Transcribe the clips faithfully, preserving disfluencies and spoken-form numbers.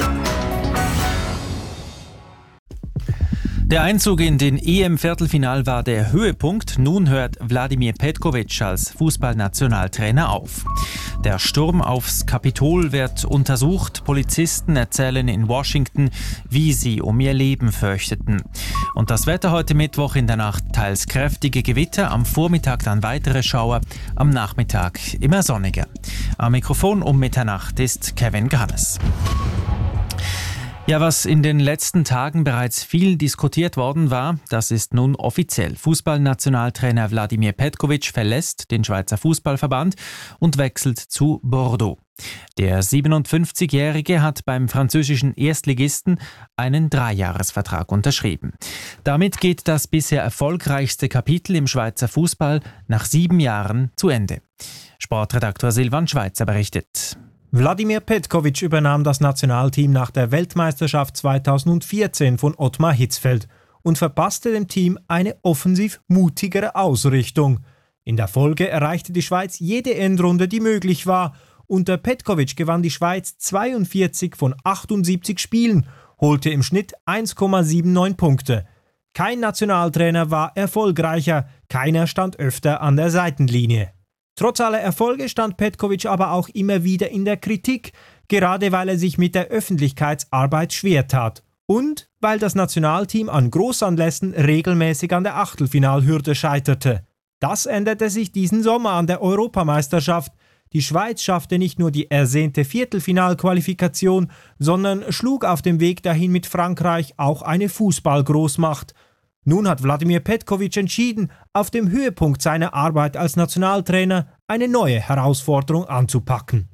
Der Einzug in den E M-Viertelfinal war der Höhepunkt. Nun hört Wladimir Petkovic als Fußballnationaltrainer auf. Der Sturm aufs Kapitol wird untersucht. Polizisten erzählen in Washington, wie sie um ihr Leben fürchteten. Und das Wetter heute Mittwoch: in der Nacht teils kräftige Gewitter, am Vormittag dann weitere Schauer, am Nachmittag immer sonniger. Am Mikrofon um Mitternacht ist Kevin Gannes. Ja, was in den letzten Tagen bereits viel diskutiert worden war, das ist nun offiziell. Fußballnationaltrainer Wladimir Petkovic verlässt den Schweizer Fußballverband und wechselt zu Bordeaux. Der siebenundfünfzigjährige hat beim französischen Erstligisten einen Dreijahresvertrag unterschrieben. Damit geht das bisher erfolgreichste Kapitel im Schweizer Fußball nach sieben Jahren zu Ende. Sportredaktor Silvan Schweizer berichtet. Wladimir Petkovic übernahm das Nationalteam nach der Weltmeisterschaft zweitausendvierzehn von Ottmar Hitzfeld und verpasste dem Team eine offensiv mutigere Ausrichtung. In der Folge erreichte die Schweiz jede Endrunde, die möglich war. Unter Petkovic gewann die Schweiz zweiundvierzig von achtundsiebzig Spielen, holte im Schnitt eins Komma neunundsiebzig Punkte. Kein Nationaltrainer war erfolgreicher, keiner stand öfter an der Seitenlinie. Trotz aller Erfolge stand Petkovic aber auch immer wieder in der Kritik, gerade weil er sich mit der Öffentlichkeitsarbeit schwer tat und weil das Nationalteam an Großanlässen regelmäßig an der Achtelfinalhürde scheiterte. Das änderte sich diesen Sommer an der Europameisterschaft. Die Schweiz schaffte nicht nur die ersehnte Viertelfinalqualifikation, sondern schlug auf dem Weg dahin mit Frankreich auch eine Fußballgroßmacht. Nun hat Wladimir Petkovic entschieden, auf dem Höhepunkt seiner Arbeit als Nationaltrainer eine neue Herausforderung anzupacken.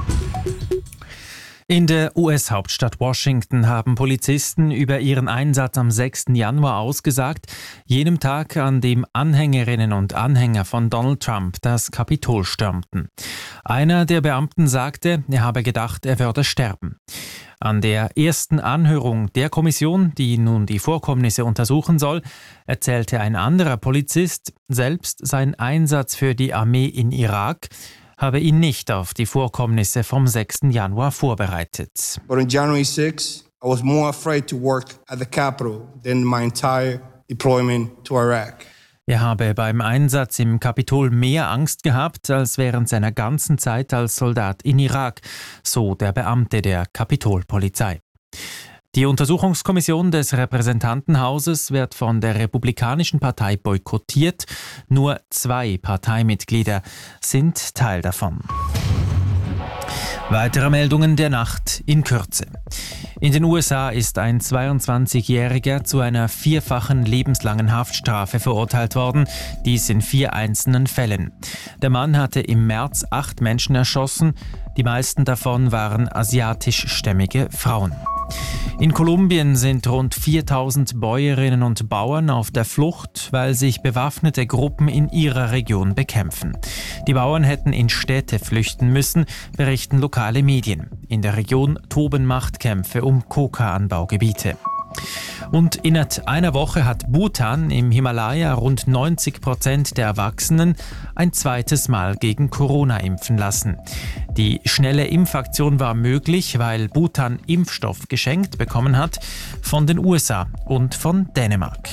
In der U S-Hauptstadt Washington haben Polizisten über ihren Einsatz am sechsten Januar ausgesagt, jenem Tag, an dem Anhängerinnen und Anhänger von Donald Trump das Kapitol stürmten. Einer der Beamten sagte, er habe gedacht, er würde sterben. An der ersten Anhörung der Kommission, die nun die Vorkommnisse untersuchen soll, erzählte ein anderer Polizist, selbst sein Einsatz für die Armee in Irak habe ihn nicht auf die Vorkommnisse vom sechsten Januar vorbereitet. But on January sixth, I was more afraid to work at the Capitol than my entire deployment to Iraq. Er habe beim Einsatz im Kapitol mehr Angst gehabt als während seiner ganzen Zeit als Soldat in Irak, so der Beamte der Kapitolpolizei. Die Untersuchungskommission des Repräsentantenhauses wird von der Republikanischen Partei boykottiert. Nur zwei Parteimitglieder sind Teil davon. Weitere Meldungen der Nacht in Kürze. In den U S A ist ein zweiundzwanzigjähriger zu einer vierfachen lebenslangen Haftstrafe verurteilt worden, dies in vier einzelnen Fällen. Der Mann hatte im März acht Menschen erschossen, die meisten davon waren asiatischstämmige Frauen. In Kolumbien sind rund viertausend Bäuerinnen und Bauern auf der Flucht, weil sich bewaffnete Gruppen in ihrer Region bekämpfen. Die Bauern hätten in Städte flüchten müssen, berichten lokale Medien. In der Region toben Machtkämpfe um Coca-Anbaugebiete. Und innerhalb einer Woche hat Bhutan im Himalaya rund neunzig Prozent der Erwachsenen ein zweites Mal gegen Corona impfen lassen. Die schnelle Impfaktion war möglich, weil Bhutan Impfstoff geschenkt bekommen hat von den U S A und von Dänemark.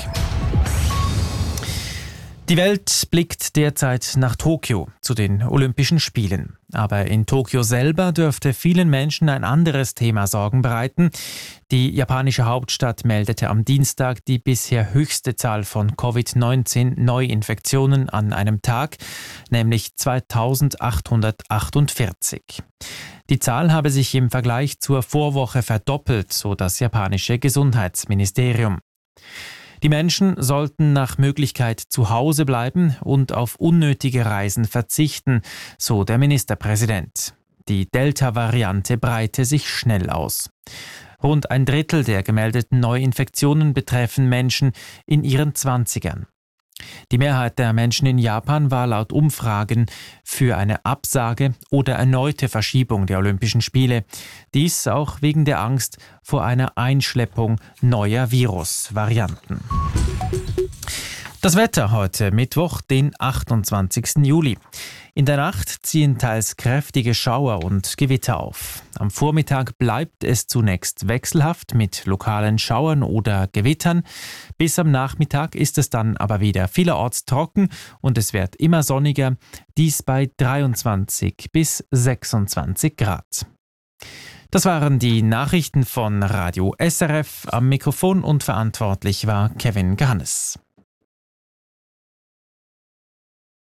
Die Welt blickt derzeit nach Tokio zu den Olympischen Spielen. Aber in Tokio selber dürfte vielen Menschen ein anderes Thema Sorgen bereiten. Die japanische Hauptstadt meldete am Dienstag die bisher höchste Zahl von Covid neunzehn Neuinfektionen an einem Tag, nämlich zweitausendachthundertachtundvierzig. Die Zahl habe sich im Vergleich zur Vorwoche verdoppelt, so das japanische Gesundheitsministerium. Die Menschen sollten nach Möglichkeit zu Hause bleiben und auf unnötige Reisen verzichten, so der Ministerpräsident. Die Delta-Variante breite sich schnell aus. Rund ein Drittel der gemeldeten Neuinfektionen betreffen Menschen in ihren Zwanzigern. Die Mehrheit der Menschen in Japan war laut Umfragen für eine Absage oder erneute Verschiebung der Olympischen Spiele. Dies auch wegen der Angst vor einer Einschleppung neuer Virusvarianten. Das Wetter heute Mittwoch, den achtundzwanzigsten Juli. In der Nacht ziehen teils kräftige Schauer und Gewitter auf. Am Vormittag bleibt es zunächst wechselhaft mit lokalen Schauern oder Gewittern. Bis am Nachmittag ist es dann aber wieder vielerorts trocken und es wird immer sonniger, dies bei dreiundzwanzig bis sechsundzwanzig Grad. Das waren die Nachrichten von Radio S R F. Am Mikrofon und verantwortlich war Kevin Gahannes.